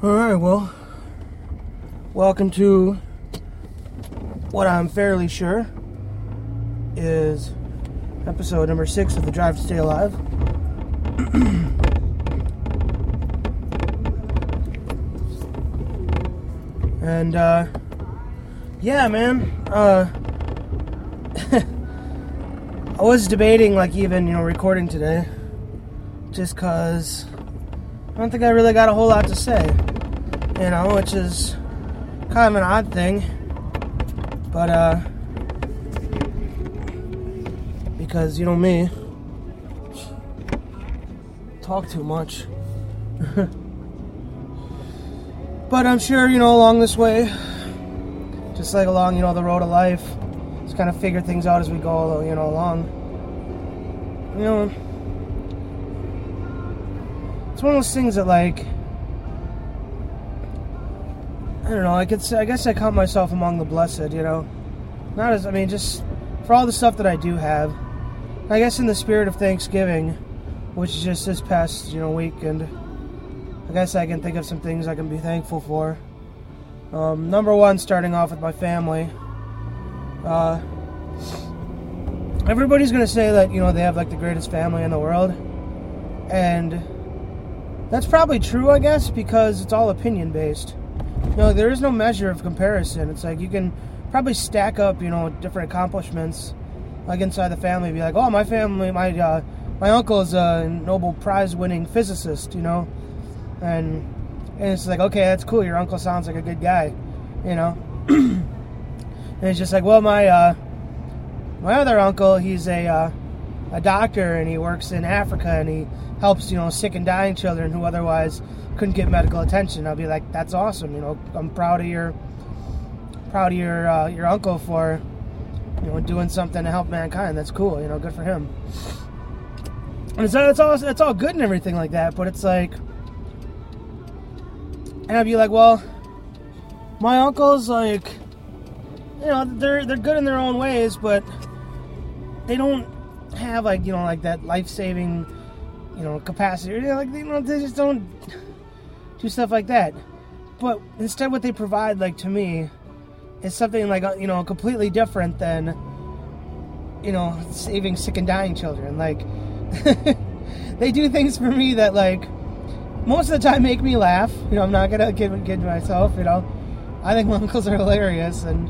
Alright, well, welcome to what I'm fairly sure is episode number 6 of the Drive to Stay Alive. And, yeah, man, I was debating, even, recording today, just because I don't think I really got a whole lot to say, which is kind of an odd thing, but, because, me, talk too much. But I'm sure, along this way, just like along, the road of life, just kind of figure things out as we go, along. It's one of those things that, I don't know, I guess I count myself among the blessed, Not as, just for all the stuff that I do have. I guess in the spirit of Thanksgiving, which is just this past, week, and I guess I can think of some things I can be thankful for. Number one, starting off with my family. Everybody's going to say that, they have, the greatest family in the world. And that's probably true, I guess, because it's all opinion-based. There is no measure of comparison. It's you can probably stack up, different accomplishments, inside the family. Be like, oh, my family, my uncle is a Nobel Prize-winning physicist, And it's okay, that's cool. Your uncle sounds like a good guy, And it's just well, my other uncle, he's a doctor, and he works in Africa, and he helps, sick and dying children who otherwise couldn't get medical attention. I'll be like, that's awesome. I'm proud of your uncle for, doing something to help mankind. That's cool. Good for him. And it's all good and everything like that, but it's and I'd be like, well, my uncles, they're good in their own ways, but they don't have, that life-saving, capacity. They just don't do stuff like that. But instead what they provide, to me, is something, completely different than, saving sick and dying children. They do things for me that, most of the time make me laugh. I'm not gonna kid myself. I think my uncles are hilarious, and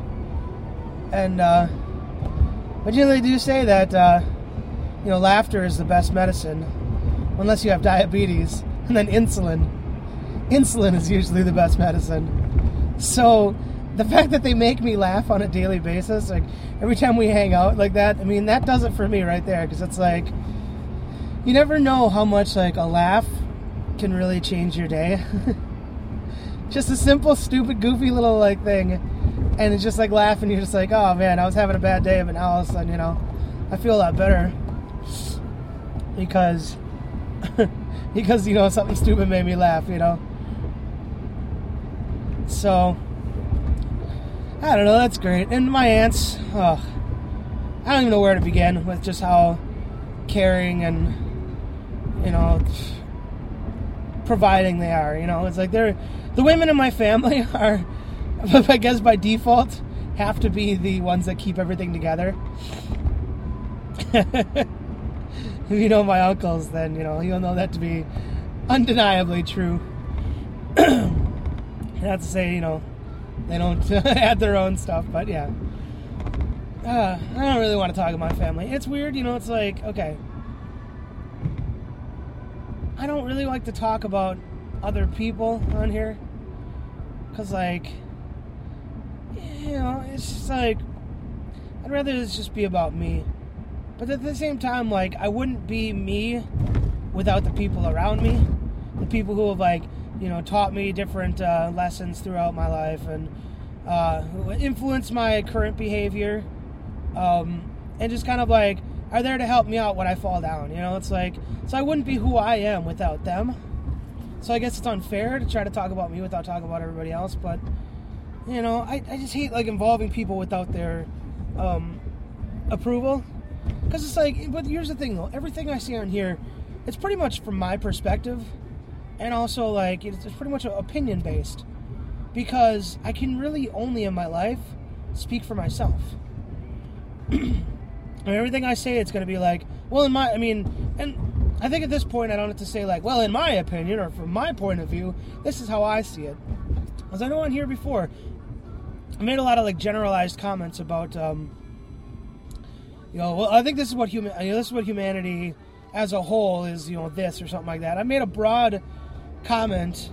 but they do say that laughter is the best medicine, unless you have diabetes, and then insulin. Insulin is usually the best medicine. So the fact that they make me laugh on a daily basis, every time we hang out like that, that does it for me right there, because it's you never know how much a laugh can really change your day. Just a simple, stupid, goofy little thing, and it's just laughing. You're just oh man, I was having a bad day, but now all of a sudden, I feel a lot better because something stupid made me laugh. So I don't know. That's great. And my aunts, I don't even know where to begin with just how caring and providing they are. It's they're the women in my family are, I guess by default, have to be the ones that keep everything together. If you know my uncles, then you'll know that to be undeniably true. Not to say they don't add their own stuff, but yeah. I don't really want to talk about my family. It's weird, it's okay. I don't really like to talk about other people on here, because it's just I'd rather this just be about me. But at the same time, I wouldn't be me without the people around me, the people who have taught me different lessons throughout my life, and who influence my current behavior, and just kind of are there to help me out when I fall down. It's so I wouldn't be who I am without them. So I guess it's unfair to try to talk about me without talking about everybody else, but I just hate involving people without their approval, because it's but here's the thing though, everything I see on here, it's pretty much from my perspective. and also like it's pretty much opinion based, because I can really only in my life speak for myself. And everything I say, it's going to be like, well, and I think at this point I don't have to say like, well, in my opinion or from my point of view, this is how I see it. As I know on here before, I made a lot of like generalized comments about, well, I think this is what humanity as a whole is, this or something like that. I made a broad comment,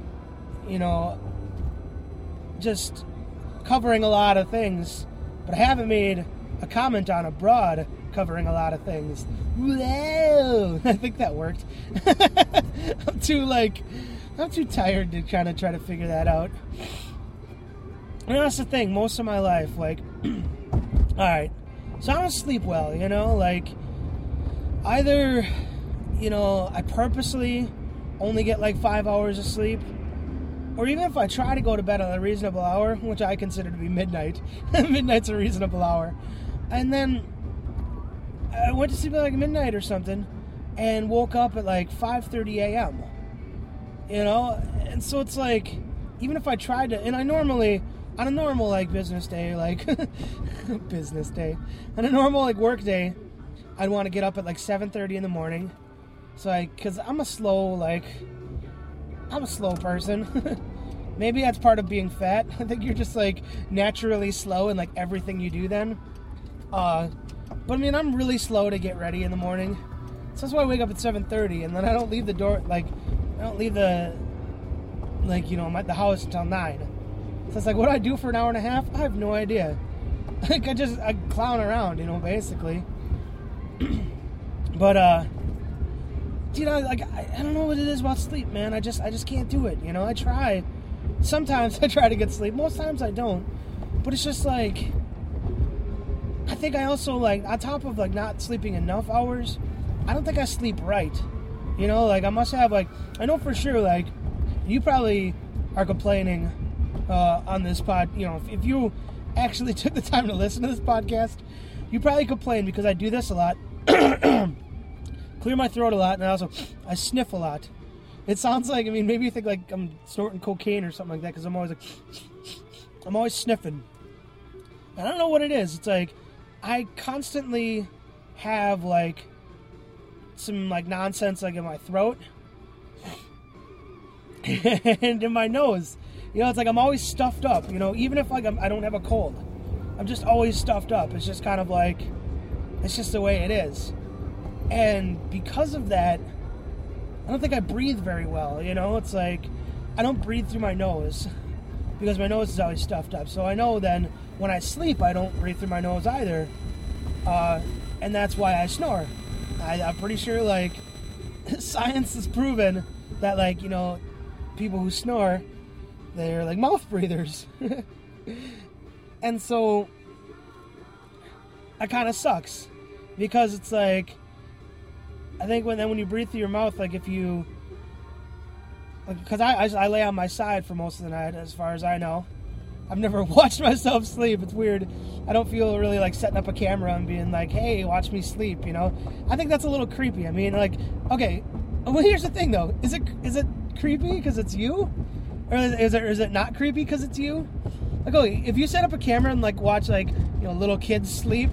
just covering a lot of things, but I haven't made a comment on a broad covering a lot of things. Whoa! I think that worked. I'm too tired to kind of try to figure that out. And that's the thing, most of my life, like, alright, so I don't sleep well, like, either, I purposely only get like 5 hours of sleep, or even if I try to go to bed at a reasonable hour, which I consider to be midnight. Midnight's a reasonable hour. And then I went to sleep at like midnight or something and woke up at like 5:30 a.m. And so it's like, even if I tried to, and I normally, on a normal like business day, like business day, on a normal like work day, I'd want to get up at like 7:30 in the morning. So because I'm a slow person. Maybe that's part of being fat. I think you're just like naturally slow in like everything you do then. But I mean, I'm really slow to get ready in the morning. So that's why I wake up at 7:30, and then I don't leave the door, the house until 9. So it's like, what do I do for an hour and a half? I have no idea. Like, I clown around, basically. But, dude, I don't know what it is about sleep, man. I just can't do it, I try. Sometimes I try to get sleep. Most times I don't. But it's just like, I think I also, like, on top of, like, not sleeping enough hours, I don't think I sleep right. Like, I must have, like, I know for sure, like, you probably are complaining on this pod. If you actually took the time to listen to this podcast, you probably complain because I do this a lot. Clear my throat a lot, and I sniff a lot. It sounds like, maybe you think like I'm snorting cocaine or something like that, because I'm always sniffing. And I don't know what it is. It's like, I constantly have like some like nonsense like in my throat and in my nose. It's like I'm always stuffed up. Even if like I don't have a cold, I'm just always stuffed up. It's just kind of like, it's just the way it is. And because of that, I don't think I breathe very well, It's like, I don't breathe through my nose because my nose is always stuffed up. So I know then when I sleep, I don't breathe through my nose either. And that's why I snore. I'm pretty sure, like, science has proven that, like, people who snore, they're, like, mouth breathers. And so, that kind of sucks. Because it's like, I think when you breathe through your mouth, like, if you, because I lay on my side for most of the night, as far as I know. I've never watched myself sleep. It's weird. I don't feel really like setting up a camera and being like, hey, watch me sleep, I think that's a little creepy. Okay, well, here's the thing, though. Is it creepy because it's you? Or is it not creepy because it's you? Like, okay, if you set up a camera and, like, watch, like, little kids sleep,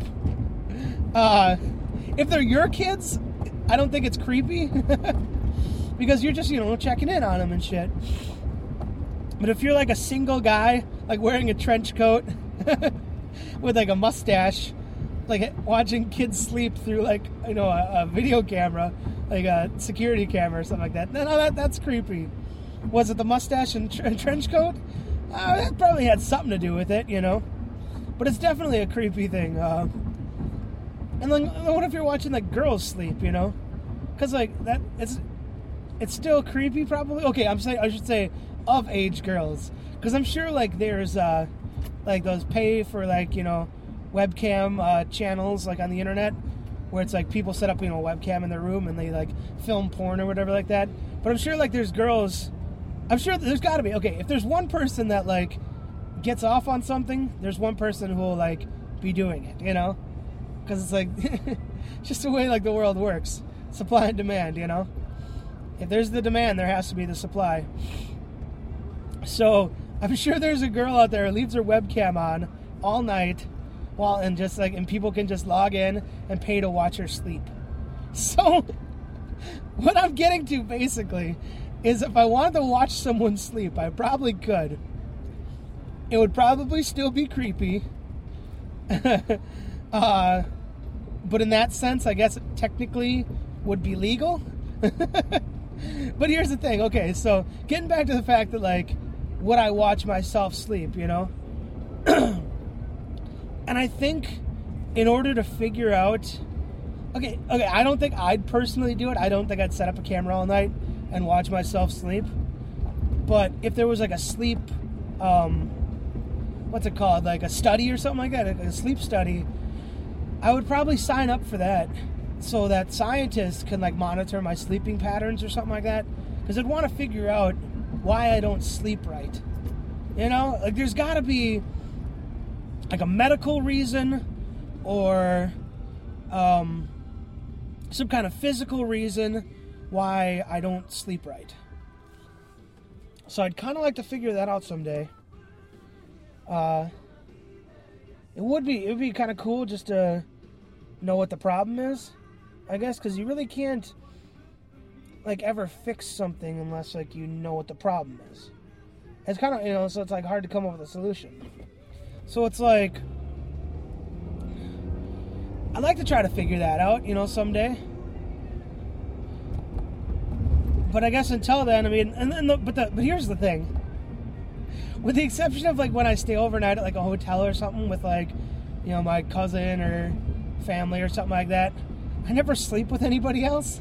if they're your kids, I don't think it's creepy. Because you're just, checking in on them and shit. But if you're like a single guy, like wearing a trench coat with like a mustache, like watching kids sleep through like, a video camera, like a security camera or something like that, no, that's creepy. Was it the mustache and trench coat? That probably had something to do with it, But it's definitely a creepy thing. And then what if you're watching like girls sleep, Because like that, it's still creepy probably. Okay, I should say of age girls, because I'm sure like there's like those pay for like webcam channels like on the internet where it's like people set up webcam in their room and they like film porn or whatever like that. But I'm sure like there's girls, I'm sure there's got to be, okay, if there's one person that like gets off on something, there's one person who will like be doing it, because it's like just the way like the world works, supply and demand, If there's the demand, there has to be the supply. So I'm sure there's a girl out there who leaves her webcam on all night, and people can just log in and pay to watch her sleep. So what I'm getting to basically is, if I wanted to watch someone sleep, I probably could. It would probably still be creepy. But in that sense, I guess it technically would be legal. But here's the thing. Okay, so getting back to the fact that, like, would I watch myself sleep, you know? And I think in order to figure out... Okay, I don't think I'd personally do it. I don't think I'd set up a camera all night and watch myself sleep. But if there was, like, a sleep... what's it called? Like a study or something like that, like a sleep study, I would probably sign up for that so that scientists can, like, monitor my sleeping patterns or something like that. Because I'd want to figure out why I don't sleep right. You know? Like, there's got to be, like, a medical reason or some kind of physical reason why I don't sleep right. So I'd kind of like to figure that out someday. It would be kind of cool just to know what the problem is, I guess, because you really can't, like, ever fix something unless, like, you know what the problem is. It's kind of, you know, so it's, like, hard to come up with a solution. So it's like, I'd like to try to figure that out, you know, someday. But I guess until then, I mean, but here's the thing. With the exception of, like, when I stay overnight at, like, a hotel or something with, like, you know, my cousin or family or something like that, I never sleep with anybody else.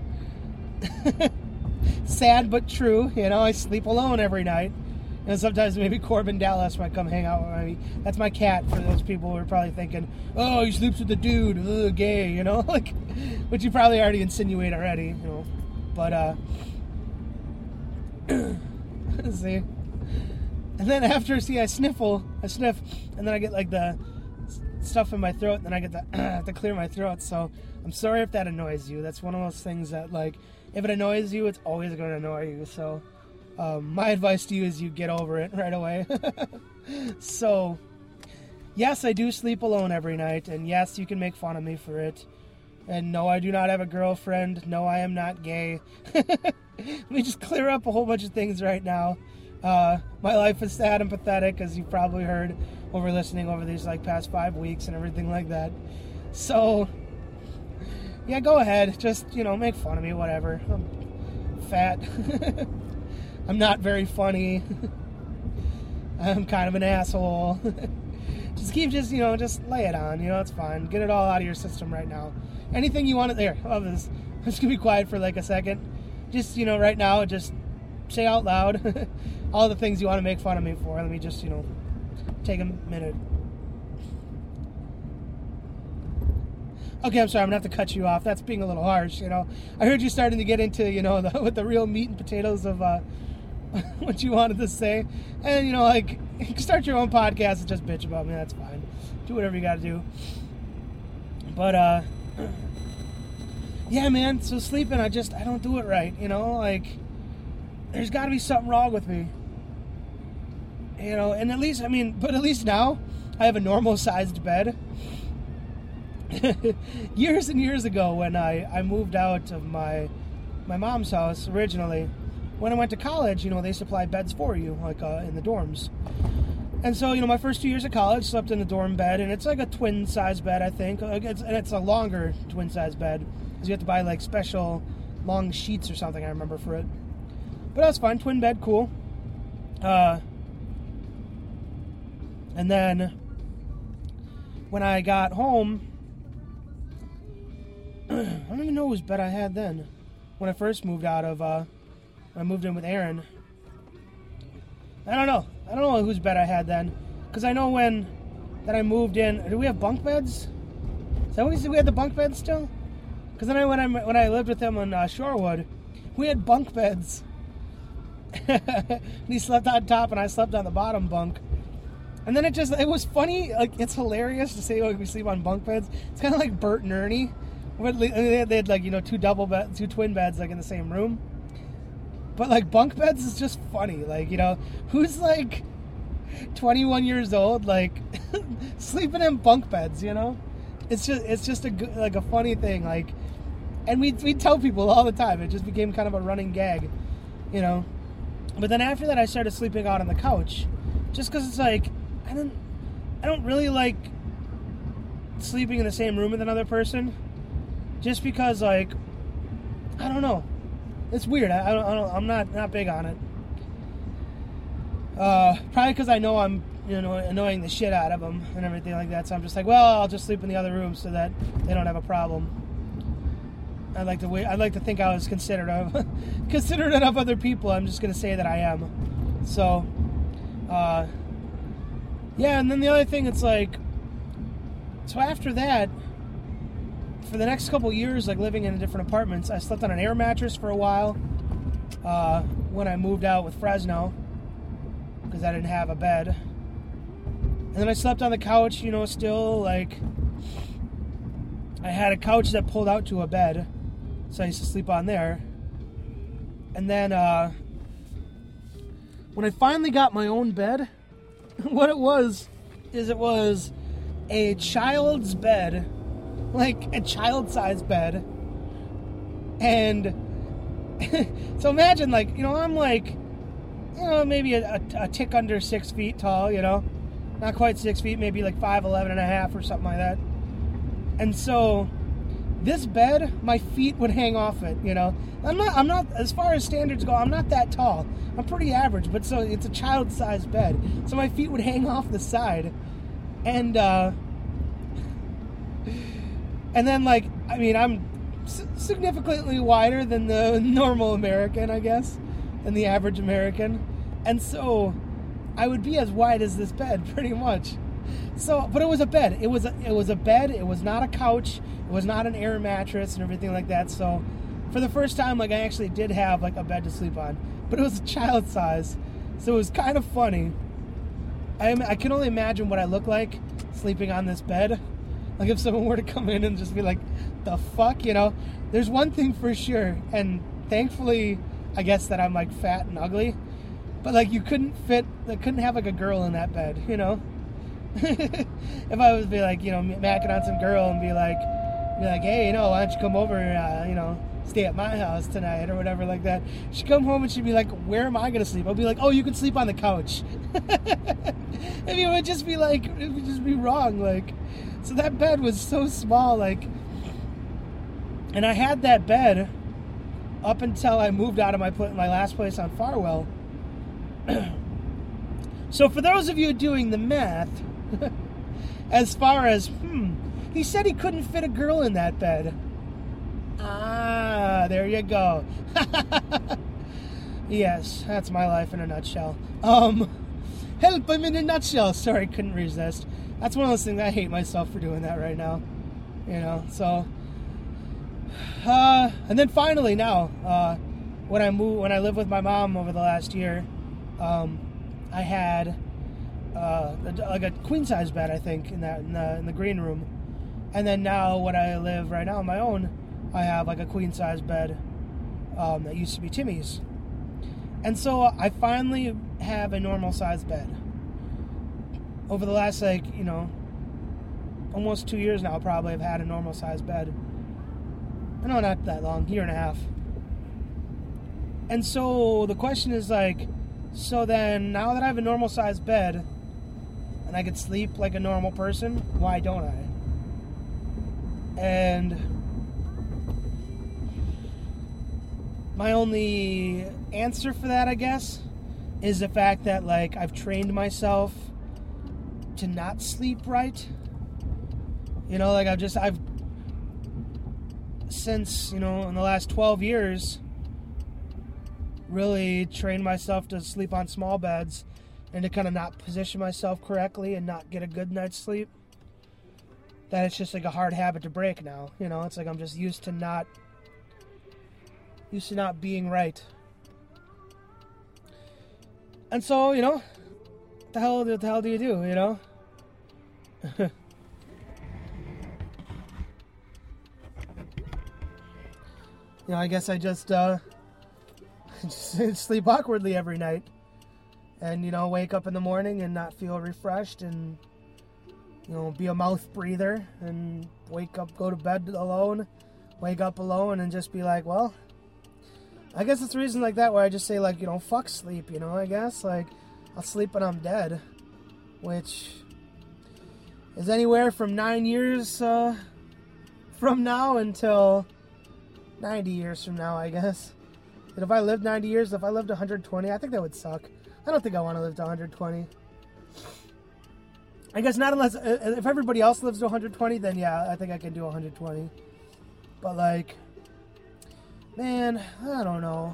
Sad but true, you know, I sleep alone every night. And sometimes maybe Corbin Dallas might come hang out with me. That's my cat, for those people who are probably thinking, oh, he sleeps with a dude, ugh, gay, you know, like, which you probably already insinuate already, you know. But, see. And then after, I sniff, and then I get, like, the stuff in my throat, and then I get I have to clear my throat. So I'm sorry if that annoys you. That's one of those things that, like, if it annoys you, it's always going to annoy you. So my advice to you is you get over it right away. So, yes, I do sleep alone every night, and yes, you can make fun of me for it. And no, I do not have a girlfriend. No, I am not gay. Let me just clear up a whole bunch of things right now. My life is sad and pathetic, as you've probably heard over listening over these, like, past 5 weeks and everything like that. So, yeah, go ahead. Just, you know, make fun of me, whatever. I'm fat. I'm not very funny. I'm kind of an asshole. Just lay it on, you know, it's fine. Get it all out of your system right now. Anything you want there. I'm just going to be quiet for, like, a second. Just, you know, right now, just say out loud all the things you want to make fun of me for. Let me just, you know, take a minute. Okay, I'm sorry, I'm going to have to cut you off. That's being a little harsh, you know. I heard you starting to get into, you know, with the real meat and potatoes of what you wanted to say. And, you know, like, you can start your own podcast and just bitch about me. That's fine. Do whatever you got to do. But, yeah, man, so sleeping, I don't do it right, you know, like, there's got to be something wrong with me, you know, and at least now, I have a normal-sized bed. Years and years ago, when I moved out of my mom's house originally, when I went to college, you know, they supply beds for you, like, in the dorms. And so, you know, my first 2 years of college, slept in a dorm bed, and it's like a twin-size bed, I think, and it's a longer twin-size bed, because you have to buy, like, special long sheets or something, I remember, for it. But that's fine, twin bed, cool. And then, when I got home, I don't even know whose bed I had then, when I first moved out of, when I moved in with Aaron. I don't know whose bed I had then, because I know that I moved in. Do we have bunk beds? Is that what we said? We had the bunk beds still? Because then when I lived with him on Shorewood, we had bunk beds. And he slept on top, and I slept on the bottom bunk. And then it was funny. Like, it's hilarious to say, like, we sleep on bunk beds. It's kind of like Bert and Ernie. They had, like, you know, two twin beds, like, in the same room. But like bunk beds is just funny. Like, you know, who's like 21 years old, like sleeping in bunk beds, you know? It's just a funny thing. Like, and we tell people all the time. It just became kind of a running gag, you know? But then after that, I started sleeping out on the couch, just because it's like, I don't really like sleeping in the same room with another person, just because, like, I don't know. It's weird. I'm not big on it. Probably because I know I'm, you know, annoying the shit out of them and everything like that. So I'm just like, well, I'll just sleep in the other room so that they don't have a problem. I'd like to think I was considerate of other people. I'm just gonna say that I am. So, yeah. And then the other thing, it's like, so after that, for the next couple years, like living in different apartments, I slept on an air mattress for a while. When I moved out with Fresno, because I didn't have a bed, and then I slept on the couch. You know, still like I had a couch that pulled out to a bed, so I used to sleep on there. And then when I finally got my own bed, what it was a child's bed. Like a child-sized bed. And so imagine, like, you know, I'm like, you know, maybe a tick under 6 feet tall, you know, not quite 6 feet, maybe like 5'11" and a half or something like that. And so this bed, my feet would hang off it, you know. I'm not, as far as standards go, I'm not that tall. I'm pretty average, but so it's a child-sized bed. So my feet would hang off the side. And then, like, I mean, I'm significantly wider than the normal American, I guess, than the average American. And so I would be as wide as this bed, pretty much. So, but it was a bed. It was a bed. It was not a couch. It was not an air mattress and everything like that. So for the first time, like, I actually did have, like, a bed to sleep on. But it was a child size. So it was kind of funny. I can only imagine what I look like sleeping on this bed. Like, if someone were to come in and just be like, the fuck, you know? There's one thing for sure, and thankfully, I guess that I'm, like, fat and ugly, but, like, you couldn't have, like, a girl in that bed, you know? If I was be like, you know, macking on some girl and be like, hey, you know, why don't you come over, you know, stay at my house tonight or whatever like that. She'd come home and she'd be like, where am I going to sleep? I'll be like, oh, you can sleep on the couch. And it would just be like, it would just be wrong, like... So that bed was so small, like, and I had that bed up until I moved out of my last place on Farwell. So for those of you doing the math, as far as, he said he couldn't fit a girl in that bed. Ah, there you go. Yes, that's my life in a nutshell. Help, I'm in a nutshell. Sorry, couldn't resist. That's one of those things I hate myself for doing that right now, you know. So, and then finally now, when I lived with my mom over the last year, I had like a queen size bed, I think, in the green room, and then now when I live right now on my own, I have like a queen size bed that used to be Timmy's, and so I finally have a normal size bed. Over the last, like, you know, almost 2 years now, probably, I've had a normal sized bed. No, not that long, year and a half. And so the question is, like, so then now that I have a normal sized bed and I could sleep like a normal person, why don't I? And my only answer for that, I guess, is the fact that, like, I've trained myself to not sleep right. You know, like, I've since, you know, in the last 12 years, really trained myself to sleep on small beds and to kind of not position myself correctly and not get a good night's sleep. That it's just like a hard habit to break now. You know, it's like I'm just used to not being right. And so, you know, what the hell do you do, you know? You know, I guess I just just sleep awkwardly every night. And, wake up in the morning and not feel refreshed and, be a mouth breather and wake up, go to bed alone, wake up alone and just be like, well, I guess it's a reason like that where I just say, like, fuck sleep, I guess. Like, I'll sleep when I'm dead, which is anywhere from 9 years from now until 90 years from now, I guess. And if I lived 90 years, if I lived 120, I think that would suck. I don't think I want to live to 120. I guess not unless, if everybody else lives to 120, then yeah, I think I can do 120. But like, man, I don't know.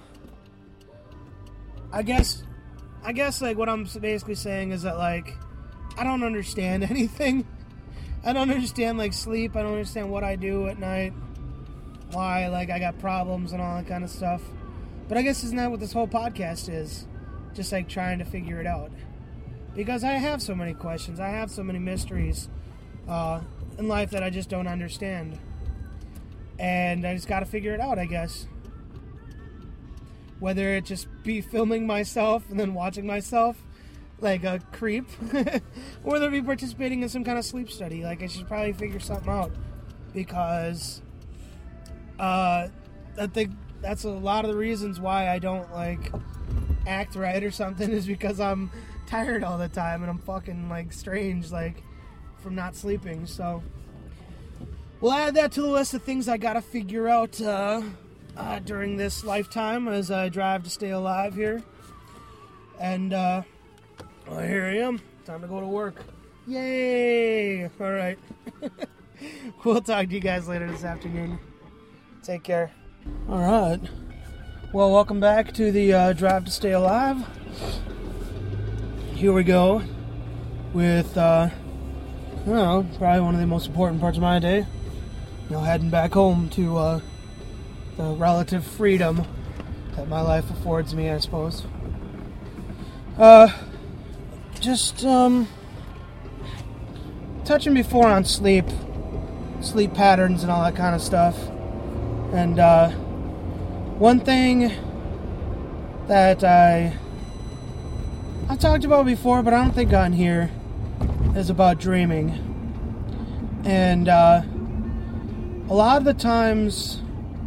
I guess like what I'm basically saying is that like, I don't understand anything. I don't understand like sleep. I don't understand what I do at night. Why, like, I got problems and all that kind of stuff. But I guess isn't that what this whole podcast is? Just like trying to figure it out. Because I have so many questions. I have so many mysteries in life that I just don't understand. And I just got to figure it out, I guess. Whether it just be filming myself and then watching myself like a creep, or whether it be participating in some kind of sleep study. Like, I should probably figure something out. Because I think that's a lot of the reasons why I don't, like, act right or something, is because I'm tired all the time and I'm fucking, like, strange, like, from not sleeping. So we'll add that to the list of things I gotta figure out during this lifetime as I drive to stay alive here. And well, here I am. Time to go to work. Yay! All right. We'll talk to you guys later this afternoon. Take care. All right. Well, welcome back to the Drive to Stay Alive. Here we go with, I don't know, probably one of the most important parts of my day. Heading back home to the relative freedom that my life affords me, I suppose. Just touching before on sleep patterns and all that kind of stuff. And one thing that I've talked about before, but I don't think on here, is about dreaming. And a lot of the times,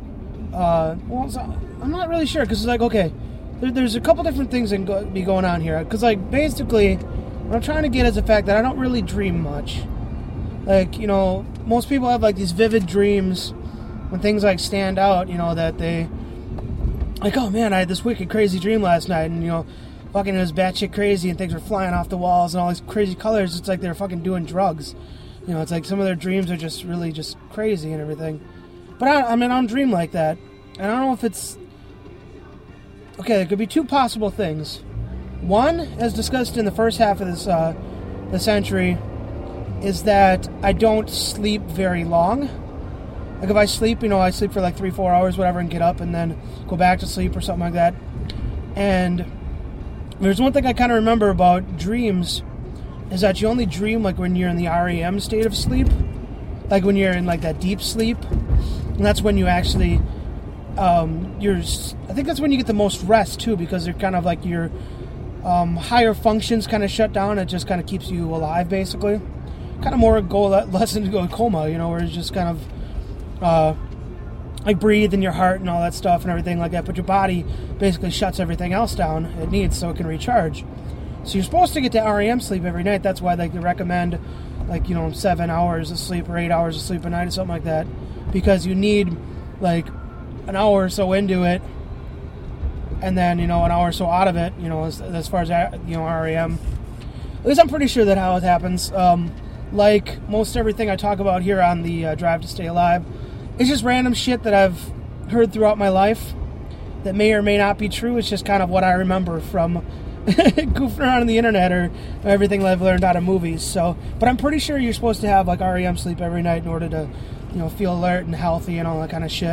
I'm not really sure, because it's like, okay, there's a couple different things that can be going on here. Because, like, basically, what I'm trying to get is the fact that I don't really dream much. Like, most people have, like, these vivid dreams when things, like, stand out, that they, like, oh, man, I had this wicked, crazy dream last night, and, fucking it was batshit crazy, and things were flying off the walls, and all these crazy colors. It's like they're fucking doing drugs. It's like some of their dreams are just really just crazy and everything. But, I don't dream like that. And I don't know if it's... Okay, there could be two possible things. One, as discussed in the first half of the century, is that I don't sleep very long. Like, if I sleep, I sleep for like 3-4 hours, whatever, and get up and then go back to sleep or something like that. And there's one thing I kind of remember about dreams, is that you only dream, like, when you're in the REM state of sleep. Like, when you're in, like, that deep sleep. And that's when you actually... I think that's when you get the most rest, too, because they're kind of like your higher functions kind of shut down. It just kind of keeps you alive, basically. Kind of more less into a coma, where it's just kind of like breathe in your heart and all that stuff and everything like that. But your body basically shuts everything else down it needs so it can recharge. So you're supposed to get to REM sleep every night. That's why, like, they recommend, like, 7 hours of sleep or 8 hours of sleep a night or something like that, because you need, like, an hour or so into it, and then, an hour or so out of it, as far as, REM. At least I'm pretty sure that how it happens. Like most everything I talk about here on the Drive to Stay Alive, it's just random shit that I've heard throughout my life that may or may not be true. It's just kind of what I remember from goofing around on the internet or everything that I've learned out of movies. So, but I'm pretty sure you're supposed to have, like, REM sleep every night in order to, feel alert and healthy and all that kind of shit.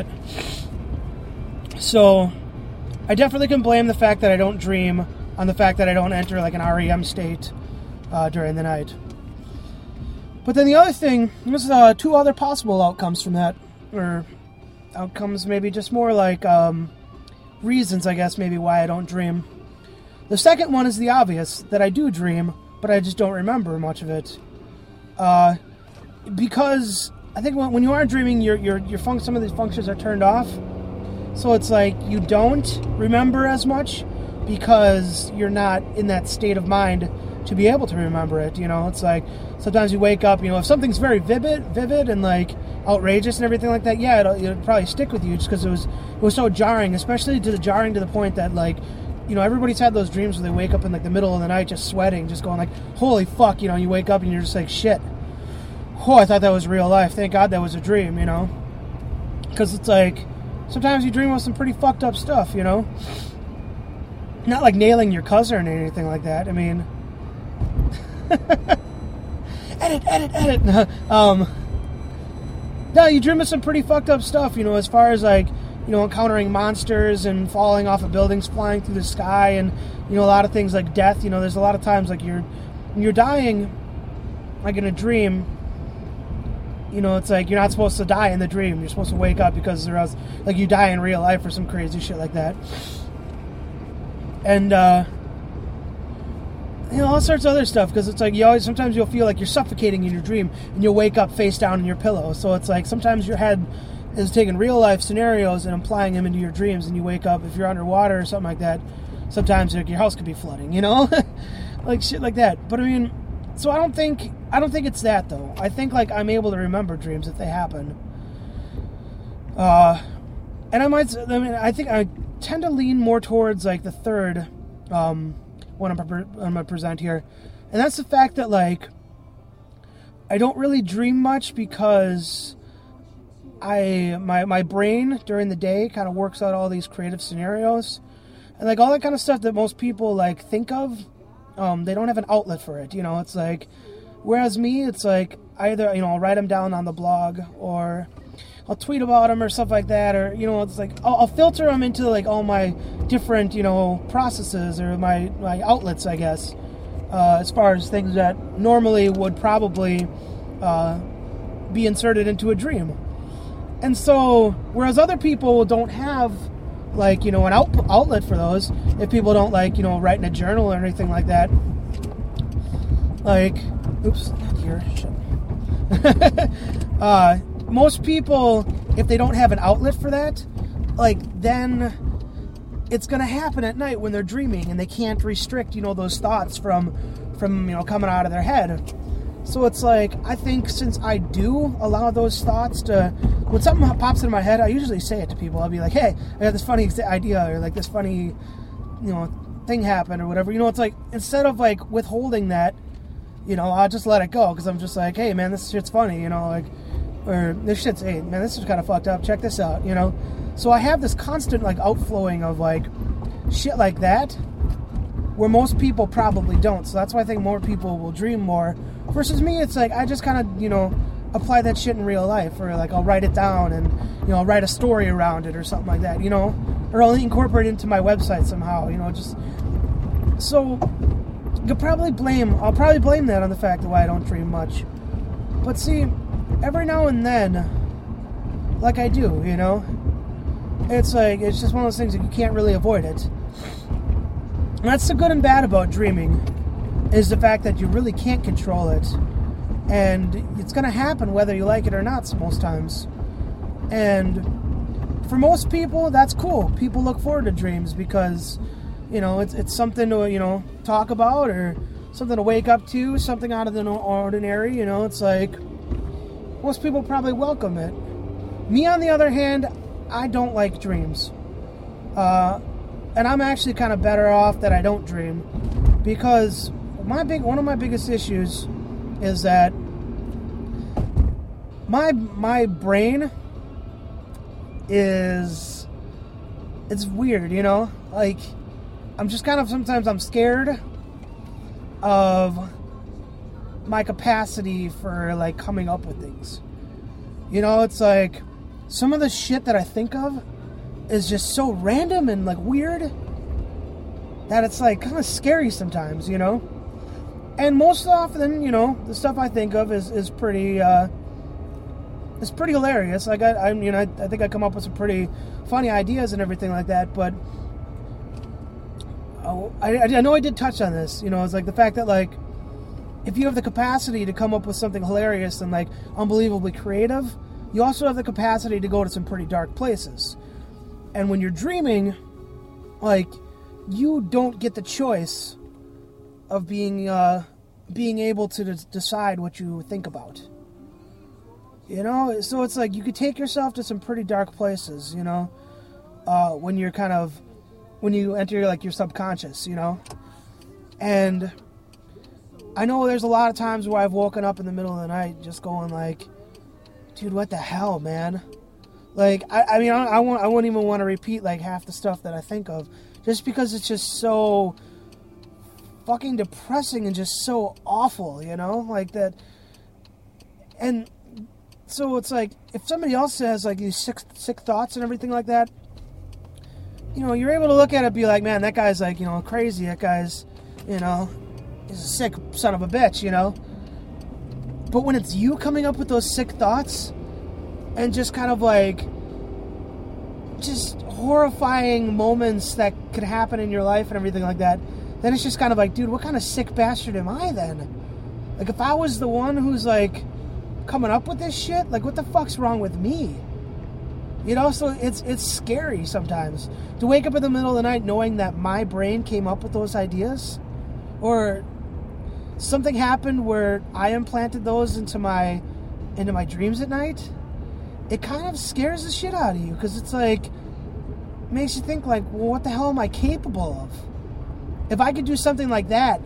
So, I definitely can blame the fact that I don't dream on the fact that I don't enter, like, an REM state during the night. But then the other thing, there's two other possible outcomes from that, or outcomes maybe just more like reasons, I guess, maybe why I don't dream. The second one is the obvious, that I do dream, but I just don't remember much of it. Because I think when you are dreaming, some of these functions are turned off. So it's like you don't remember as much because you're not in that state of mind to be able to remember it. It's like sometimes you wake up, if something's very vivid and like outrageous and everything like that, yeah, it'll probably stick with you just because it was so jarring, especially jarring to the point that like, everybody's had those dreams where they wake up in like the middle of the night just sweating, just going like, holy fuck, you wake up and you're just like, shit. Oh, I thought that was real life. Thank God that was a dream, Because it's like, sometimes you dream of some pretty fucked up stuff, Not like nailing your cousin or anything like that. I mean, edit. No, you dream of some pretty fucked up stuff, as far as like, encountering monsters and falling off of buildings, flying through the sky, and, a lot of things like death. There's a lot of times like when you're dying, like in a dream, it's like you're not supposed to die in the dream. You're supposed to wake up because or else, like, you die in real life or some crazy shit like that. And, all sorts of other stuff, because it's like sometimes you'll feel like you're suffocating in your dream, and you'll wake up face down in your pillow. So it's like sometimes your head is taking real life scenarios and applying them into your dreams, and you wake up, if you're underwater or something like that, sometimes like your house could be flooding, like shit like that. But I mean, so I don't think it's that though. I think like I'm able to remember dreams if they happen. And I think I tend to lean more towards like the third one I'm going to present here. And that's the fact that like I don't really dream much because my brain during the day kind of works out all these creative scenarios. And like all that kind of stuff that most people like think of, they don't have an outlet for it. It's like, whereas me, it's like either, I'll write them down on the blog, or I'll tweet about them or stuff like that, or, it's like, I'll filter them into like all my different, processes or my outlets, I guess, as far as things that normally would probably be inserted into a dream. And so, whereas other people don't have like, an outlet for those, if people don't like, write in a journal or anything like that, like, oops, not here, shit. Most people, if they don't have an outlet for that, like, then it's going to happen at night when they're dreaming, and they can't restrict, those thoughts from coming out of their head. So it's like, I think since I do allow those thoughts to, when something pops into my head, I usually say it to people. I'll be like, hey, I got this funny idea, or like this funny, thing happened, or whatever. It's like, instead of like withholding that, I'll just let it go, because I'm just like, hey man, this shit's funny, like, or this shit's, hey man, this is kind of fucked up, check this out, So I have this constant like outflowing of like shit like that, where most people probably don't. So that's why I think more people will dream more. Versus me, it's like I just kind of, apply that shit in real life, or like I'll write it down and, I'll write a story around it or something like that, or I'll incorporate it into my website somehow, just so I'll probably blame that on the fact of why I don't dream much. But see, every now and then, like I do, it's like, it's just one of those things that you can't really avoid it. And that's the good and bad about dreaming, is the fact that you really can't control it. And it's going to happen whether you like it or not most times. And for most people, that's cool. People look forward to dreams because, it's something to, talk about, or something to wake up to, something out of the ordinary, it's like, most people probably welcome it. Me, on the other hand, I don't like dreams. And I'm actually kind of better off that I don't dream, because one of my biggest issues is that my brain it's weird, like, I'm just kind of, sometimes I'm scared of my capacity for like coming up with things. It's like some of the shit that I think of is just so random and like weird that it's like kind of scary sometimes, And most often, the stuff I think of is pretty it's pretty hilarious. Like I think I come up with some pretty funny ideas and everything like that. But I know I did touch on this. It's like the fact that like if you have the capacity to come up with something hilarious and like unbelievably creative, you also have the capacity to go to some pretty dark places. And when you're dreaming, like you don't get the choice of being able to decide what you think about. So it's like you could take yourself to some pretty dark places, when you enter like your subconscious, and I know there's a lot of times where I've woken up in the middle of the night just going like, dude, what the hell, man? Like, I won't even want to repeat like half the stuff that I think of, just because it's just so fucking depressing and just so awful, like that. And so it's like, if somebody else has like these sick thoughts and everything like that, you're able to look at it and be like, man, that guy's like, crazy. That guy's, he's a sick son of a bitch, But when it's you coming up with those sick thoughts and just kind of like, just horrifying moments that could happen in your life and everything like that, then it's just kind of like, dude, what kind of sick bastard am I then? Like, if I was the one who's like coming up with this shit, like, what the fuck's wrong with me? So it's scary sometimes to wake up in the middle of the night knowing that my brain came up with those ideas, or something happened where I implanted those into my dreams at night. It kind of scares the shit out of you, because it's like, makes you think like, well, what the hell am I capable of? If I could do something like that,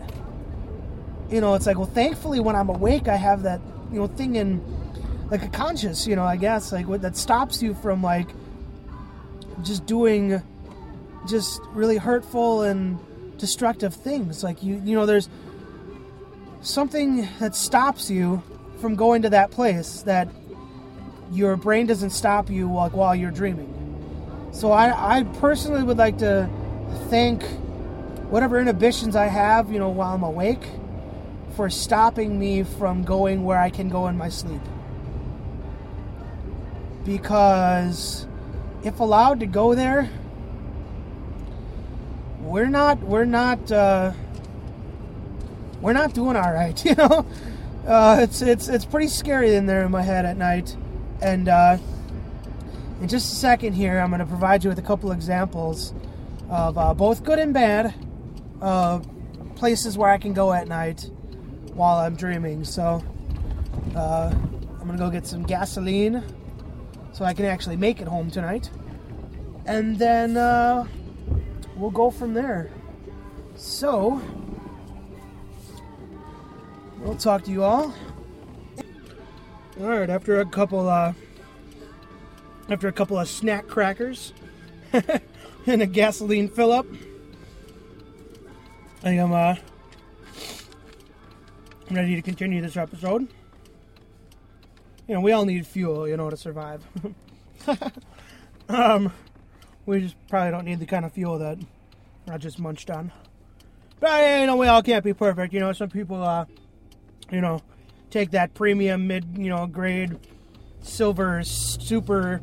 it's like, well, thankfully when I'm awake, I have that, thing in like a conscious, I guess, like that stops you from like just doing just really hurtful and destructive things. Like there's something that stops you from going to that place that your brain doesn't stop you like while you're dreaming. So I personally would like to thank whatever inhibitions I have, while I'm awake, for stopping me from going where I can go in my sleep. Because if allowed to go there, we're not doing all right, it's pretty scary in there in my head at night. And in just a second here, I'm going to provide you with a couple examples of both good and bad places where I can go at night while I'm dreaming. So I'm going to go get some gasoline so I can actually make it home tonight. And then we'll go from there. So we'll talk to you all. All right, after a couple of snack crackers and a gasoline fill up, I am ready to continue this episode. We all need fuel, to survive. We just probably don't need the kind of fuel that I just munched on. But we all can't be perfect. Some people take that premium mid, grade silver super,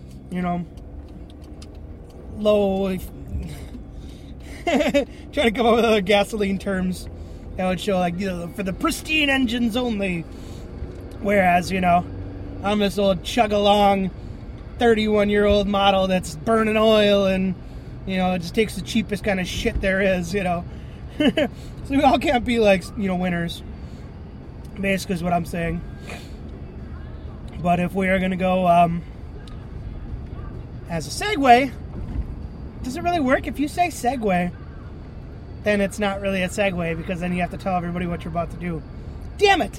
low. Trying to come up with other gasoline terms that would show like, for the pristine engines only. Whereas, I'm this old chug-along 31-year-old model that's burning oil and, it just takes the cheapest kind of shit there is, So we all can't be like, winners. Basically is what I'm saying. But if we are going to go as a segue, does it really work? If you say segue, then it's not really a segue, because then you have to tell everybody what you're about to do. Damn it!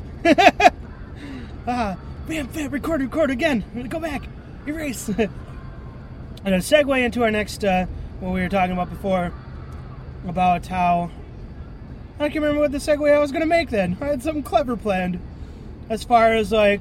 Bam, record again. I'm going to go back. Erase. I'm going to segue into our next, what we were talking about before, about how, I can't remember what the segue I was going to make then. I had something clever planned. As far as, like,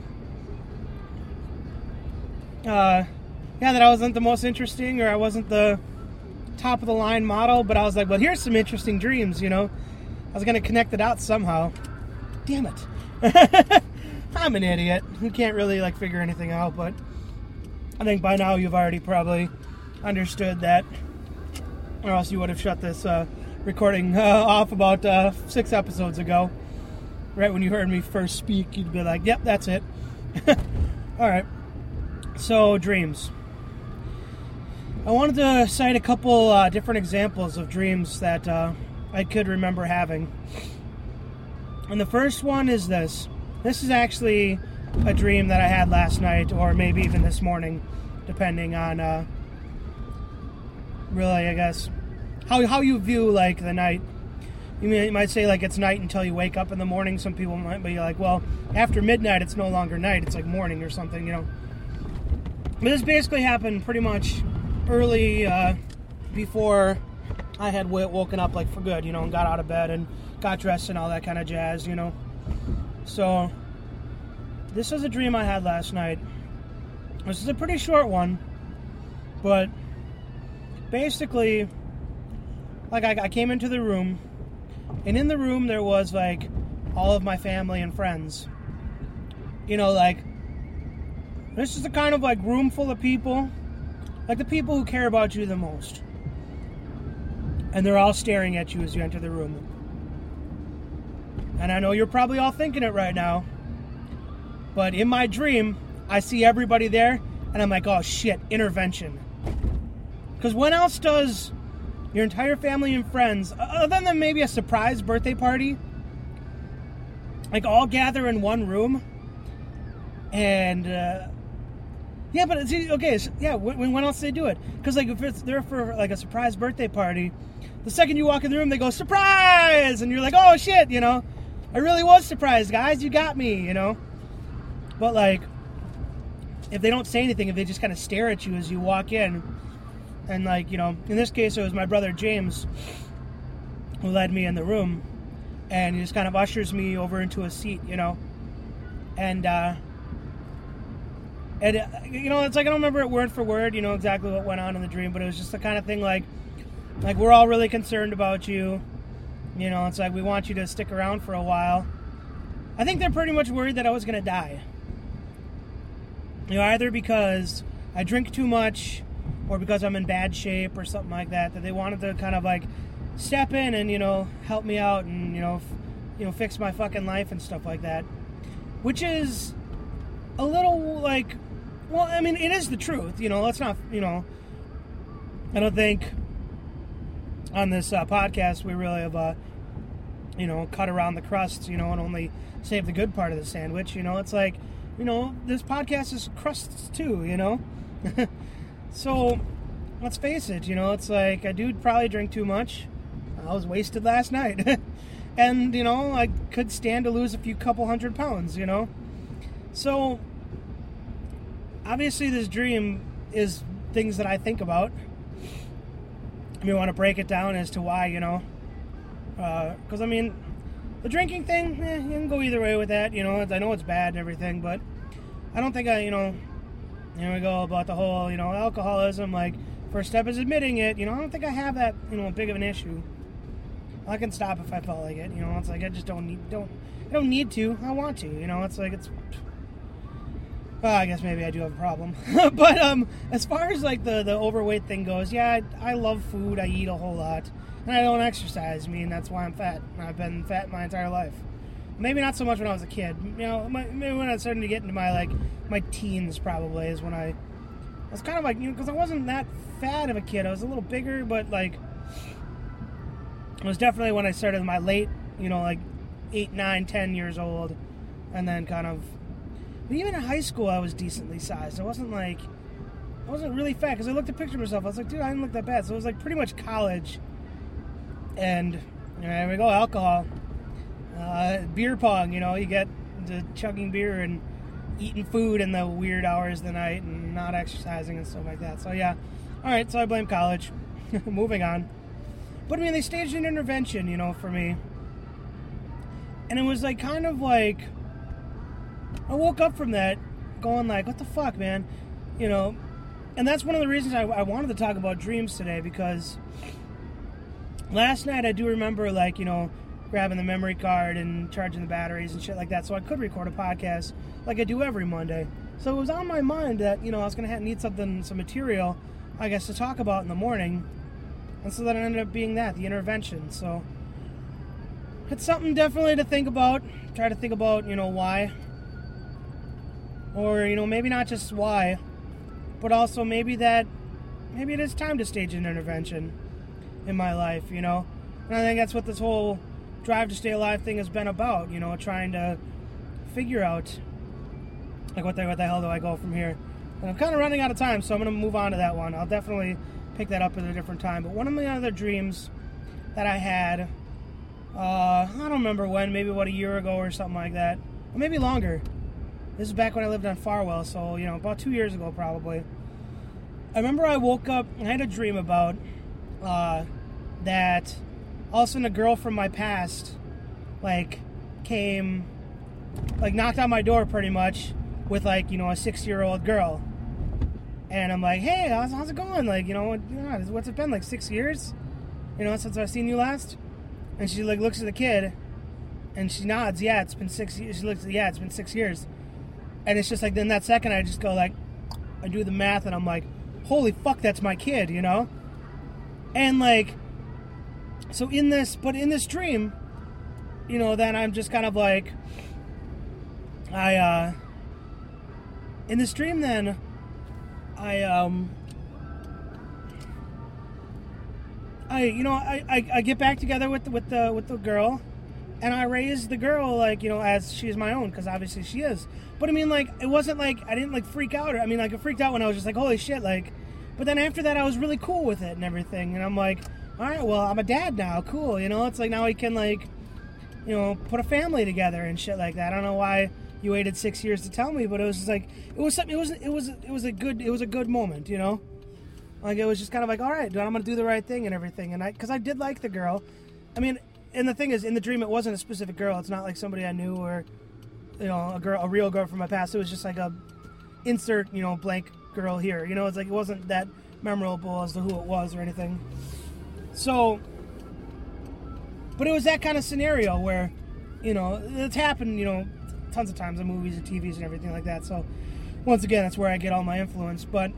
that I wasn't the most interesting, or I wasn't the top of the line model, but I was like, well, here's some interesting dreams, I was going to connect it out somehow. Damn it. I'm an idiot who can't really like figure anything out, but I think by now you've already probably understood that, or else you would have shut this recording off about 6 episodes ago. Right when you heard me first speak, you'd be like, yep, that's it. Alright, so dreams. I wanted to cite a couple different examples of dreams that I could remember having. And the first one is this. This is actually a dream that I had last night, or maybe even this morning, depending on, really, I guess, how you view, like, the night. You might say, like, it's night until you wake up in the morning. Some people might be like, well, after midnight, it's no longer night. It's, like, morning or something, you know. But this basically happened pretty much early before I had woken up, like, for good, you know, and got out of bed and got dressed and all that kind of jazz, you know. So, this was a dream I had last night. This is a pretty short one, but basically, like, I came into the room, and in the room there was, like, all of my family and friends. You know, like, this is the kind of, like, room full of people, like the people who care about you the most. And they're all staring at you as you enter the room. And I know you're probably all thinking it right now, but in my dream, I see everybody there, and I'm like, oh shit, intervention. Because when else does your entire family and friends, other than maybe a surprise birthday party, like all gather in one room? And, yeah, but see, okay, so, yeah, when else do they do it? Because, like, if it's there for, like, a surprise birthday party, the second you walk in the room, they go, surprise! And you're like, oh shit, you know? I really was surprised, guys. You got me, you know? But, like, if they don't say anything, if they just kind of stare at you as you walk in, and, like, you know, in this case, it was my brother James who led me in the room, and he just kind of ushers me over into a seat, you know? And you know, it's like, I don't remember it word for word, you know, exactly what went on in the dream, but it was just the kind of thing like we're all really concerned about you. You know, it's like, we want you to stick around for a while. I think they're pretty much worried that I was going to die. You know, either because I drink too much or because I'm in bad shape or something like that, that they wanted to kind of, like, step in and, you know, help me out and, you know, fix my fucking life and stuff like that. Which is a little, like, well, I mean, it is the truth, you know, let's not, you know, I don't think on this podcast we really have, you know, cut around the crust, you know, and only save the good part of the sandwich, you know, it's like, you know, this podcast is crusts too, you know, so, let's face it, you know, it's like, I do probably drink too much, I was wasted last night, and, you know, I could stand to lose a couple 100 pounds, you know, so, obviously this dream is things that I think about. I mean, I want to break it down as to why, you know. Because, I mean, the drinking thing, you can go either way with that, you know. I know it's bad and everything, but I don't think you know, here we go about the whole, you know, alcoholism, like, first step is admitting it, you know. I don't think I have that, you know, big of an issue. I can stop if I felt like it, you know. It's like, I just don't need to. I want to, you know. It's like, it's... Well, I guess maybe I do have a problem. But as far as, like, the overweight thing goes, yeah, I love food. I eat a whole lot. And I don't exercise. I mean, that's why I'm fat. I've been fat my entire life. Maybe not so much when I was a kid. You know, maybe when I was starting to get into my teens, probably, is when I was kind of like, you know, because I wasn't that fat of a kid. I was a little bigger, but, like, it was definitely when I started my late, you know, like, 8, 9, 10 years old. And then kind of... But even in high school, I was decently sized. I wasn't really fat, because I looked at pictures of myself. I was like, dude, I didn't look that bad. So it was like pretty much college. And, you know, there we go, alcohol. Beer pong, you know, you get to chugging beer and eating food in the weird hours of the night and not exercising and stuff like that. So, yeah. All right, so I blame college. Moving on. But, I mean, they staged an intervention, you know, for me. And it was, like, kind of like... I woke up from that going like, what the fuck, man? You know, and that's one of the reasons I wanted to talk about dreams today, because last night I do remember, like, you know, grabbing the memory card and charging the batteries and shit like that, so I could record a podcast like I do every Monday. So it was on my mind that, you know, I was going to need some material, I guess, to talk about in the morning. And so that it ended up being the intervention. So it's something definitely to think about. Try to think about, you know, why. Or, you know, maybe not just why, but also maybe it is time to stage an intervention in my life, you know. And I think that's what this whole Drive to Stay Alive thing has been about, you know, trying to figure out, like, what the hell do I go from here? And I'm kind of running out of time, so I'm going to move on to that one. I'll definitely pick that up at a different time. But one of the other dreams that I had, I don't remember when, maybe about a year ago or something like that, or maybe longer. This is back when I lived on Farwell, so, you know, about 2 years ago probably. I remember I woke up and I had a dream about that all of a sudden a girl from my past, like, came, like, knocked on my door pretty much with, like, you know, a 6-year-old girl. And I'm like, hey, how's it going? Like, you know, what's it been, like 6 years? You know, since I've seen you last? And she, like, looks at the kid and she nods, yeah, it's been 6 years. She looks at, yeah, it's been 6 years. And it's just like, then that second I just go, like, I do the math and I'm like, holy fuck, that's my kid, you know? And, like, so in this dream, you know, then I'm just kind of like, in this dream then, I get back together with the girl, and I raise the girl, like, you know, as she's my own, because obviously she is. But I mean, like, it wasn't like I didn't, like, freak out. I mean, like, I freaked out when I was just like, holy shit, like. But then after that, I was really cool with it and everything, and I'm like, all right, well, I'm a dad now, cool, you know. It's like now we can, like, you know, put a family together and shit like that. I don't know why you waited 6 years to tell me, but it was just like it was a good moment, you know. Like, it was just kind of like, all right, dude, I'm gonna do the right thing and everything, and because I did like the girl. I mean, and the thing is, in the dream, it wasn't a specific girl. It's not like somebody I knew or, you know, a real girl from my past. It was just like a insert, you know, blank girl here. You know, it's like it wasn't that memorable as to who it was or anything. So, but it was that kind of scenario where, you know, it's happened, you know, tons of times in movies and TVs and everything like that. So, once again, that's where I get all my influence. But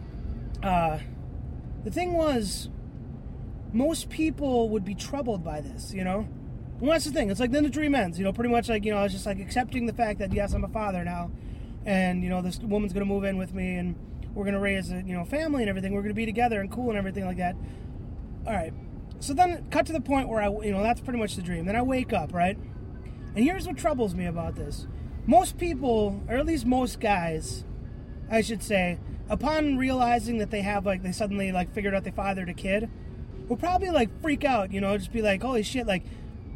the thing was, most people would be troubled by this, you know? Well, that's the thing. It's like, then the dream ends, you know, pretty much like, you know, I was just like accepting the fact that, yes, I'm a father now. And, you know, this woman's going to move in with me and we're going to raise a, you know, family and everything. We're going to be together and cool and everything like that. All right. So then cut to the point where you know, that's pretty much the dream. Then I wake up, right? And here's what troubles me about this. Most people, or at least most guys, I should say, upon realizing that they have, like, they suddenly, like, figured out they fathered a kid, will probably, like, freak out, you know, just be like, holy shit, like,